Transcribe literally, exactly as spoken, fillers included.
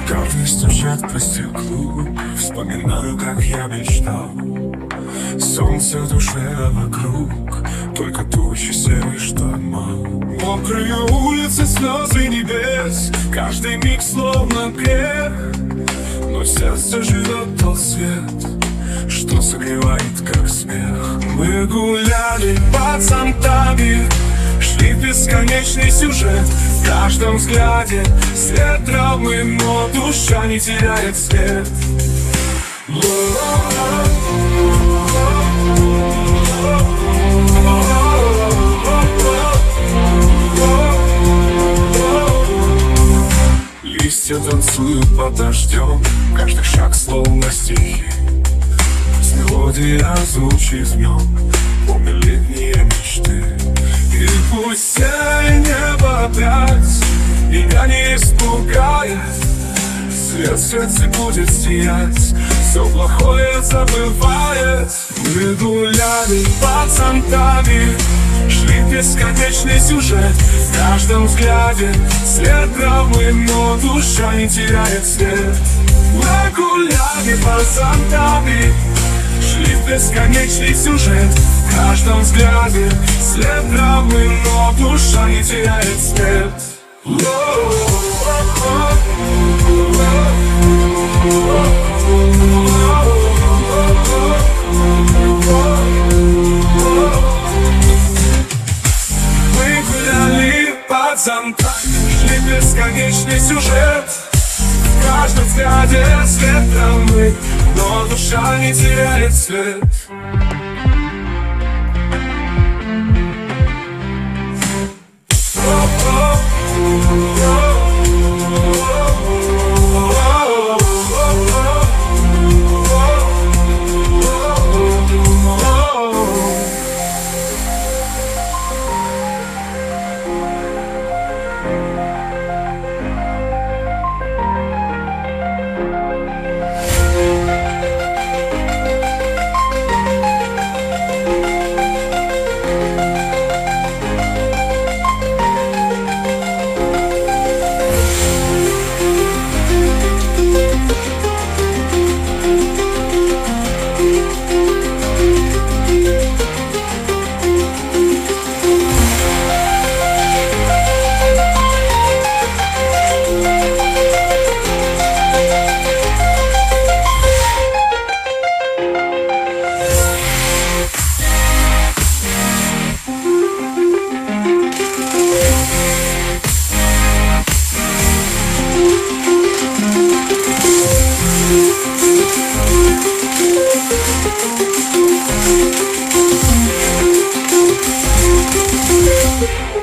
Капли стучат по стеклу, вспоминаю, как я мечтал. Солнце в душе вокруг, только тучи, серый штормом. Мокрые улицы, слезы небес, каждый миг словно грех. Но в сердце живет тот свет, что согревает, как смех. Мы гуляли под зонтами, шли в бесконечный сюжет. В каждом взгляде след травмы, но душа не теряет свет. Листья танцуют под дождем, каждый шаг словно стихи. Пусть мелодия звучит в нем, помню летние мечты. И пусть серое небо опять меня не испугает, свет в сердце будет сиять, все плохое забывает. Мы гуляли под зонтами, шли в бесконечный сюжет. В каждом взгляде след травмы, но душа не теряет свет. Мы гуляли под зонтами, шли в бесконечный сюжет. В каждом взгляде след травмы, но душа не теряет свет. Мы гуляли под зонтами, шли в бесконечный сюжет. В каждом взгляде след травмы, но душа не теряет свет. We'll be right back.